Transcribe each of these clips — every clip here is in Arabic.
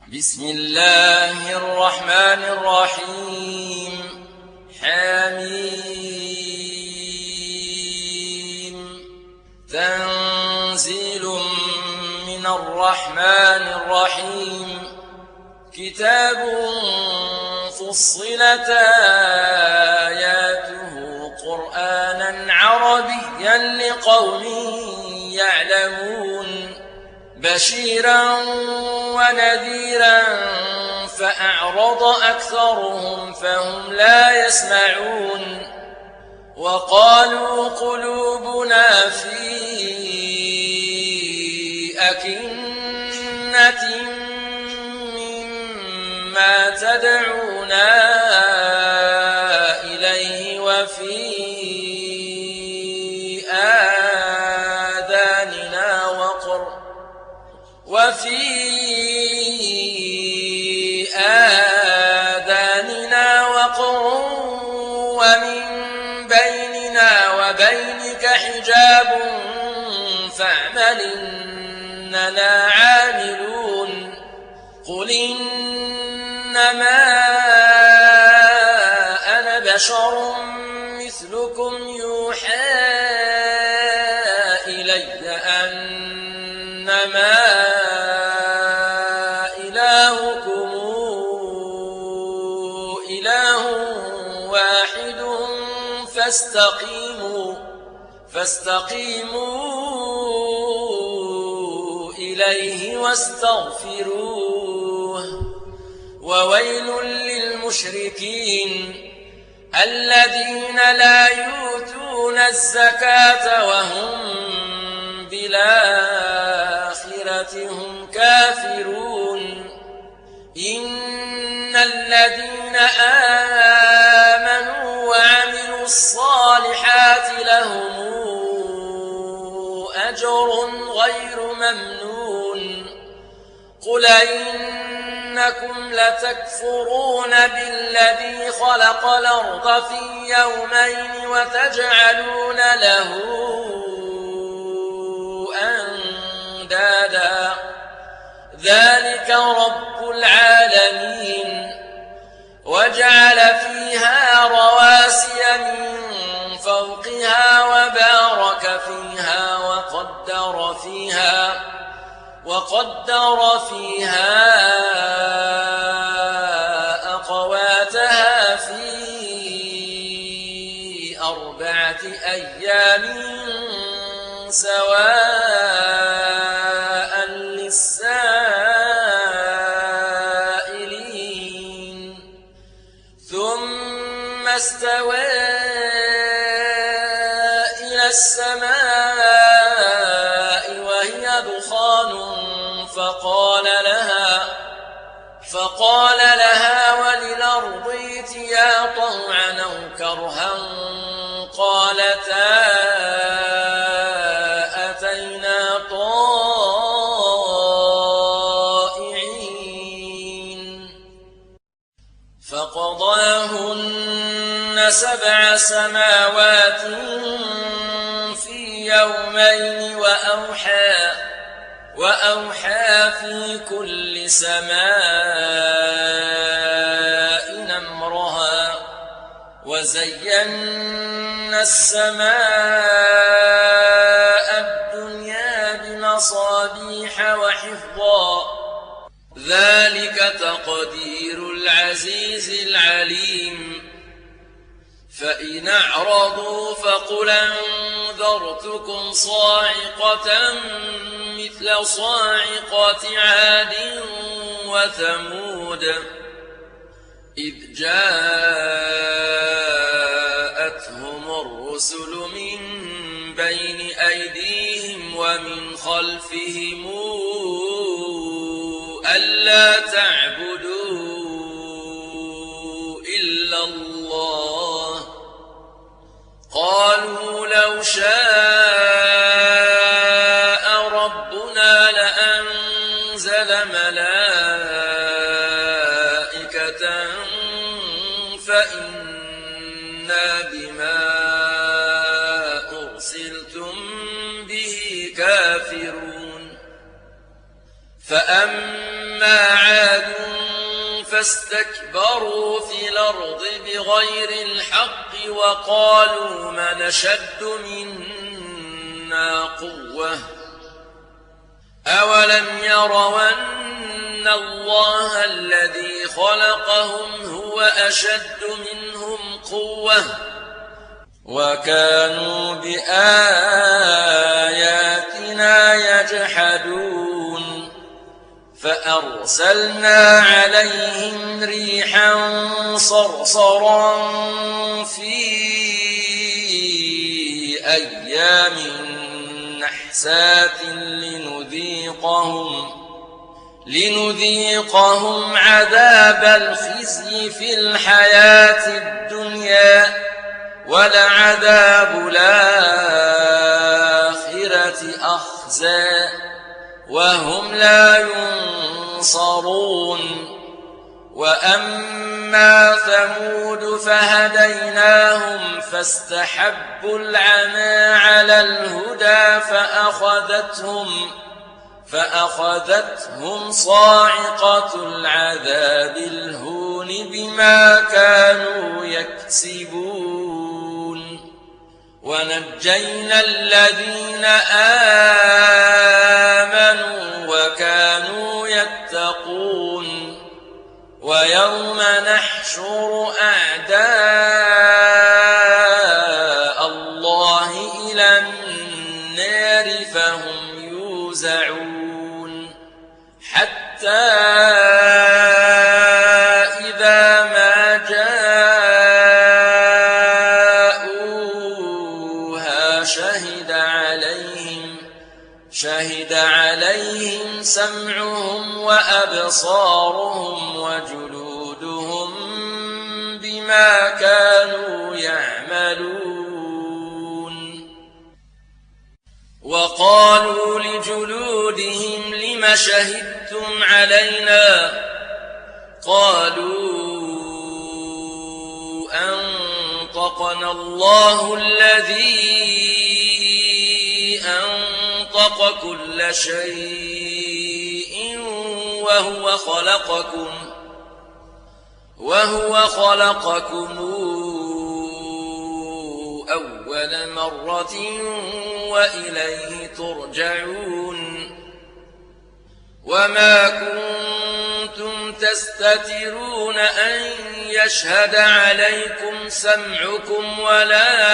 بسم الله الرحمن الرحيم. حميم. تنزيل من الرحمن الرحيم. كتاب فصلت آياته قرآنا عربيا لقوم يعلمون بشيرا ونذيرا فأعرض أكثرهم فهم لا يسمعون وقالوا قلوبنا في أكنة مما تدعونا إليه وفي آذاننا وقر ومن بيننا وبينك حجاب فاعمل إننا عاملون قل إنما أنا بشر مثلكم يوحى إلي أنما إلهكم إله واحد فاستقيموا إليه واستغفروه وويل للمشركين الذين لا يؤتون الزكاة وهم بالآخرة هم كافرون إن الذين آمنوا وعملوا الصالحات لهم أجر غير ممنون قل إنكم لتكفرون بالذي خلق الأرض في يومين وتجعلون له أندادا ذلك رب العالمين وجعل فيها رواسي من فوقها وبارك فيها وقدر فيها أقواتها في 4 أيام سواء للسائلين ثم استوى إلى السماء وهي دخان فقال لها وللأرض ائتيا طوعا أو كرها قالتا أتينا طائعين فقضاهن 7 سماوات في يومين وأوحى في كل سماء أمرها وزينا السماء الدنيا بمصابيح وحفظا ذلك تقدير العزيز العليم فإن أعرضوا فقل أنذرتكم صاعقة مثل صاعقة عاد وثمود إذ جاءتهم الرسل من بين أيديهم ومن خلفهم ألا تعبدوا إلا الله قالوا لو شاء ربنا لأنزل ملائكة فإنا بما أرسلتم به كافرون فأما أما عاد فاستكبروا في الأرض بغير الحق وقالوا من أشد منا قوة أولم يروا أن الله الذي خلقهم هو أشد منهم قوة وكانوا بآياتنا يجحدون فأرسلنا عليهم ريحا صرصرا في أيام نحسات لنذيقهم عذاب الخزي في الحياة الدنيا ولعذاب الآخرة أخزى وهم لا ينصرون وأما ثمود فهديناهم فاستحبوا العمى على الهدى فأخذتهم صاعقة العذاب الهون بما كانوا يكسبون ونجينا الذين آمنوا وكانوا يتقون ويوم نحشر أعداء الله إلى النار فهم يوزعون حتى إذا ما جاءوها شهد عليهم سمعهم وأبصارهم وجلودهم بما كانوا يعملون وقالوا لجلودهم لم شهدتم علينا قالوا أنطقنا الله الذي أنطق كل شيء وهو خلقكم أول مرة وإليه ترجعون وما كنتم تستترون أن يشهد عليكم سمعكم ولا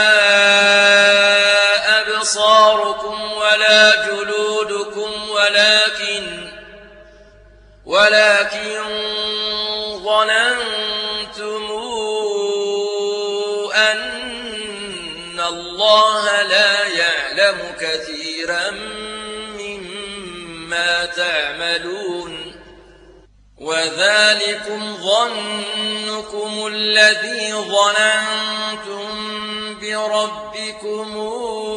أبصاركم ولا جلودكم ولكن ظننتم أن الله لا يعلم كثيرا مما تعملون وذلكم ظنكم الذي ظننتم بربكم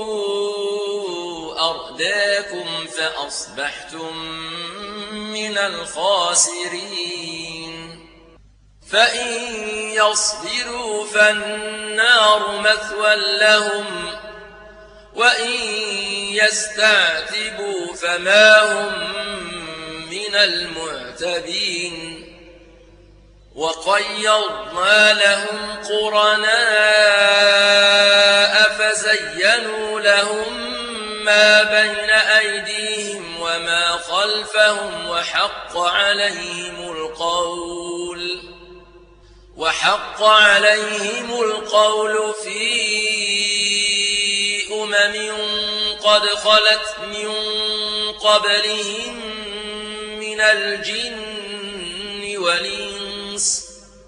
أرداكم فأصبحتم من الخاسرين فإن يصبروا فالنار مثوى لهم وإن يستعتبوا فما هم من المعتبين وقيضنا لهم قرناء فزينوا لهم ما بين أيديهم وما خلفهم وحق عليهم القول في قد خلت من قبلهم من الجن والإنس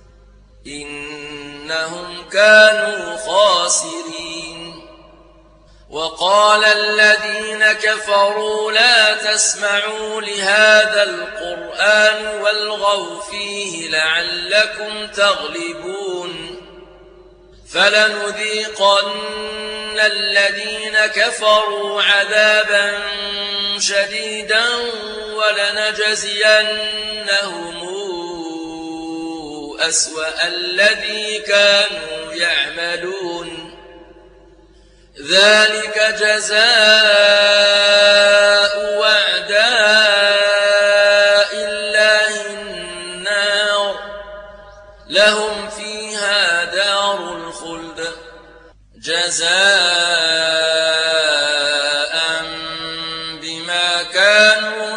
إنهم كانوا خاسرين وقال الذين كفروا لا تسمعوا لهذا القرآن والغوا فيه لعلكم تغلبون فلنذيقن الذين كفروا عذابا شديدا ولنجزينهم أسوأ الذي كانوا يعملون ذلك جزاء أعداء الله لهم فيها دار الخلد جزاء بما كانوا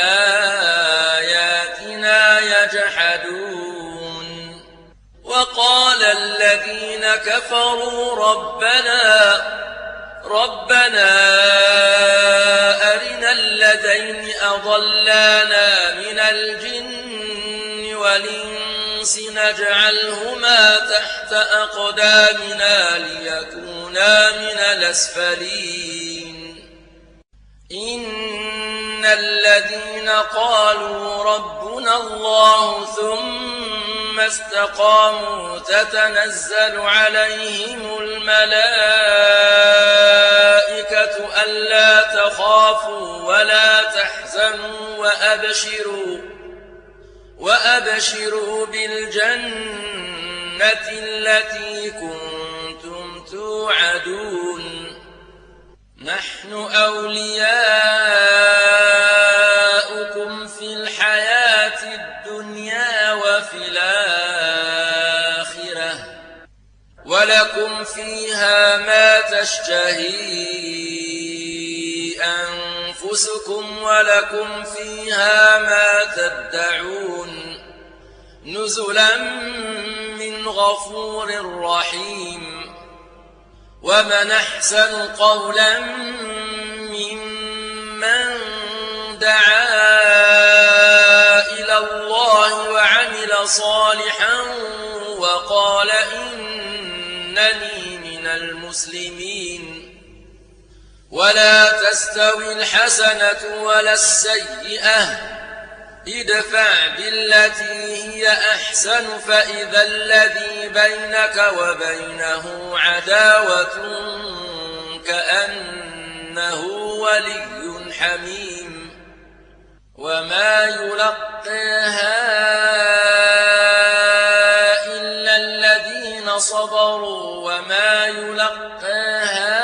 بآياتنا يجحدون وقال الذين كفروا ربنا أرنا الذين أضلانا من الجن والإنس نجعلهما تحت أقدامنا ليكونا من الأسفلين إن الذين قالوا ربنا الله ثم استقاموا تتنزل عليهم الملائكة ألا تخافوا ولا تحزنوا وأبشروا بالجنة التي كنتم توعدون نحن أولياؤكم في الحياة الدنيا وفي الآخرة ولكم فيها ما تشتهي أنفسكم ولكم فيها ما تدعون نزلا من غفور رحيم ومن أحسن قولا ممن دعا إلى الله وعمل صالحا وقال إنني من المسلمين ولا تستوي الحسنة ولا السيئة ادفع بالتي هي أحسن فإذا الذي بينك وبينه عداوة كأنه ولي حميم وما يلقيها إلا الذين صبروا وما يلقيها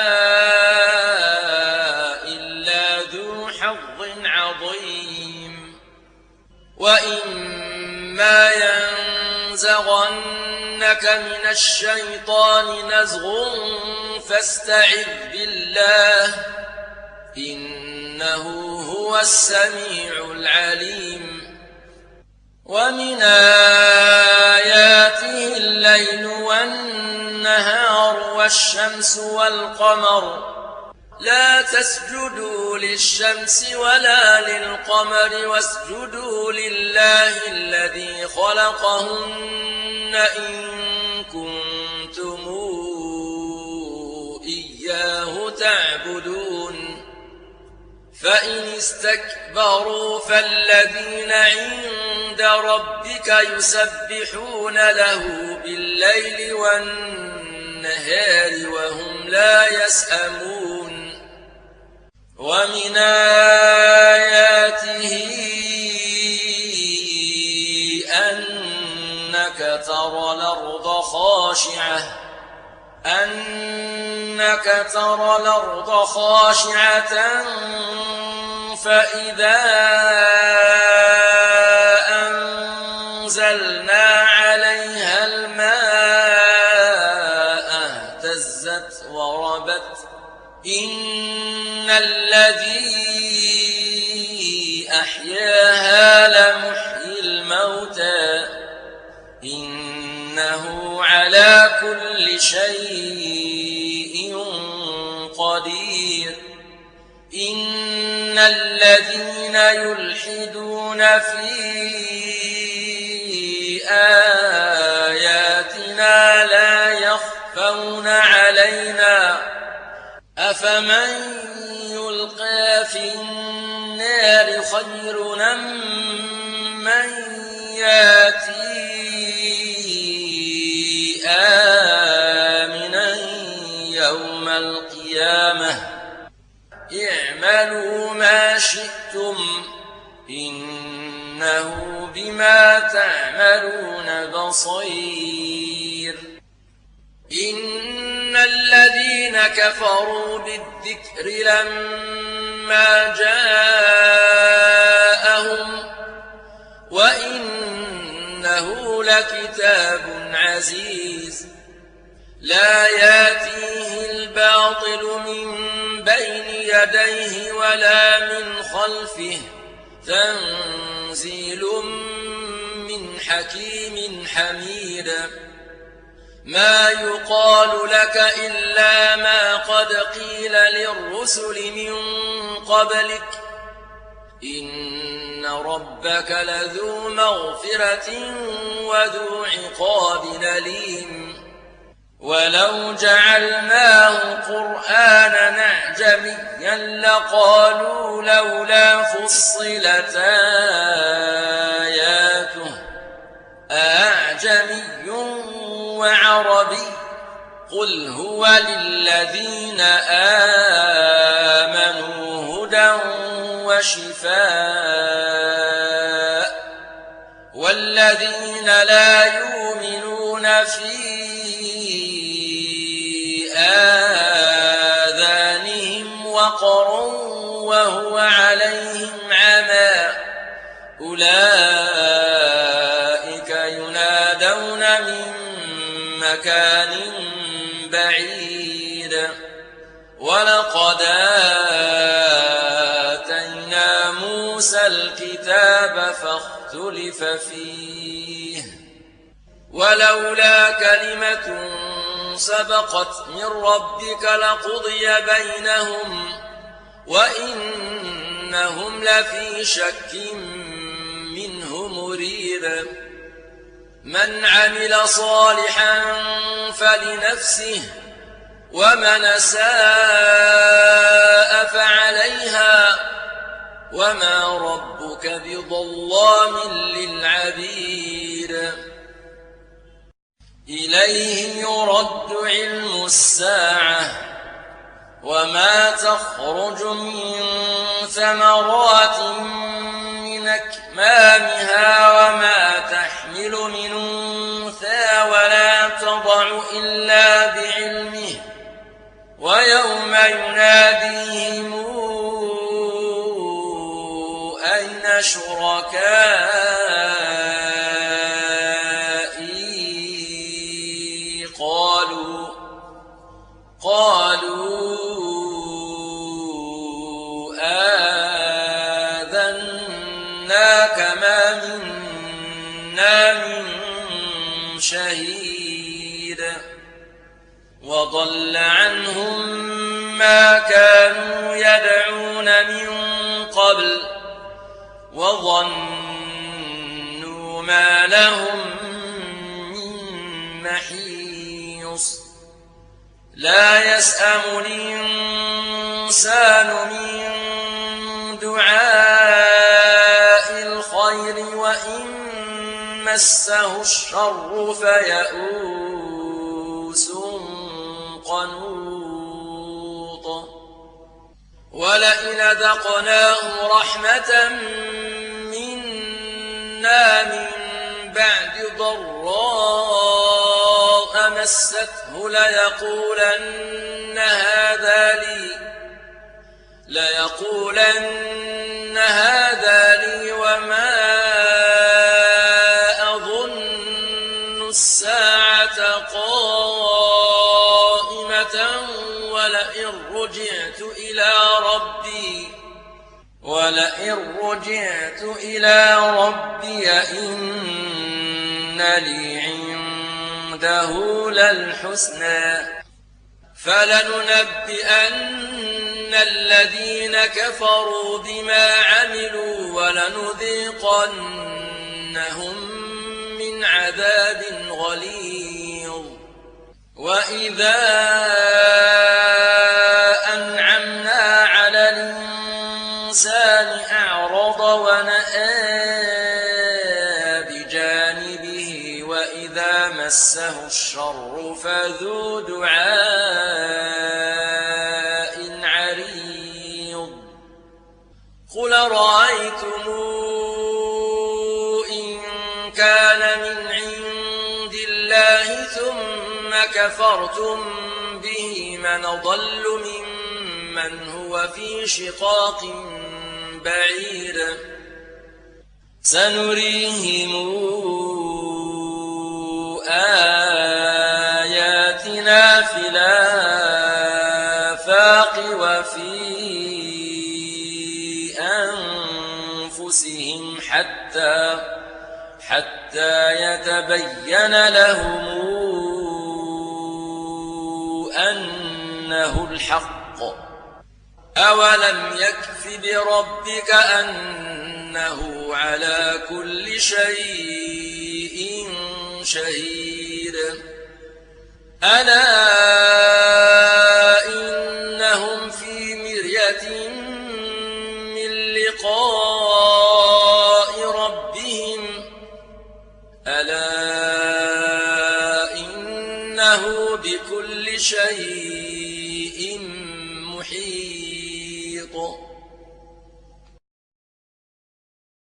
وإما ينزغنك من الشيطان نزغ فاستعذ بالله إنه هو السميع العليم ومن آياته الليل والنهار والشمس والقمر لا تسجدوا للشمس ولا للقمر واسجدوا لله الذي خلقهن إن كنتم إياه تعبدون فإن استكبروا فالذين عند ربك يسبحون له بالليل والنهار وهم لا يسأمون ومن آياته أنك ترى الأرض خاشعة فإذا أنزلنا عليها الماء اهتزت وربت إن الذي أحياها لمحيي الموتى إنه على كل شيء قدير إن الذين يلحدون في آياتنا لا يخفون علينا أفمن يلقى في النار خير من ياتي آمنا يوم القيامة اعملوا ما شئتم إنه بما تعملون بصير إن الذين كفروا بالذكر لما جاءهم وإنه إنه لكتاب عزيز لا ياتيه الباطل من بين يديه ولا من خلفه تنزيل من حكيم حميد ما يقال لك إلا ما قد قيل للرسل من قبلك إن ربك لذو مغفرة وذو عقاب أليم ولو جعلناه قرآنا أعجميا لقالوا لولا فصلت آياته أعجمي وعربي قل هو للذين آمنوا هدى وشفاء والذين لا يؤمنون في آذانهم وقر وهو عليهم عمى أولئك ينادون من مكان بعيد ولقد آتينا موسى الكتاب فاختلف فيه ولولا كلمة سبقت من ربك لقضي بينهم وإنهم لفي شك منه مريب من عمل صالحا فلنفسه ومن أساء فعليها وما ربك بظلام للعبيد إليه يرد علم الساعة وما تخرج من ثمرات من أكمامها وما تحمل من أنثى ولا تضع إلا بعلمه ويوم يناديهم أين شركائي قالوا آذناك ما منا من شهيد وضل عنهم ما كانوا يدعون من قبل وظنوا ما لهم من محيص لا يسأم الإنسان من دعاء الخير وإن مسه الشر فيئوس قنوط ولئن أذقناه رحمة منا من بعد ضراء مسته ليقولن هذا لي وما أظن الساعة قائمة ولئن رجعت إلى ربي إن لي عنده للحسنى فلننبئن الذين كفروا بما عملوا ولنذيقنهم من عذاب غليظ وإذا أنعمنا على الإنسان أعرض ونأى بجانبه وإذا مسه الشر فذو دعاء عريض قل رأيتم إن كان من عند الله ثم كفرتم به من ضل ممن هو في شقاق بعيد سنريهم حتى يتبين لهم أنه الحق. أولم يكف بربك أنه على كل شيء شهيد. ألا إنهم في مرية من لقاء ربهم ألا إنه بكل شيء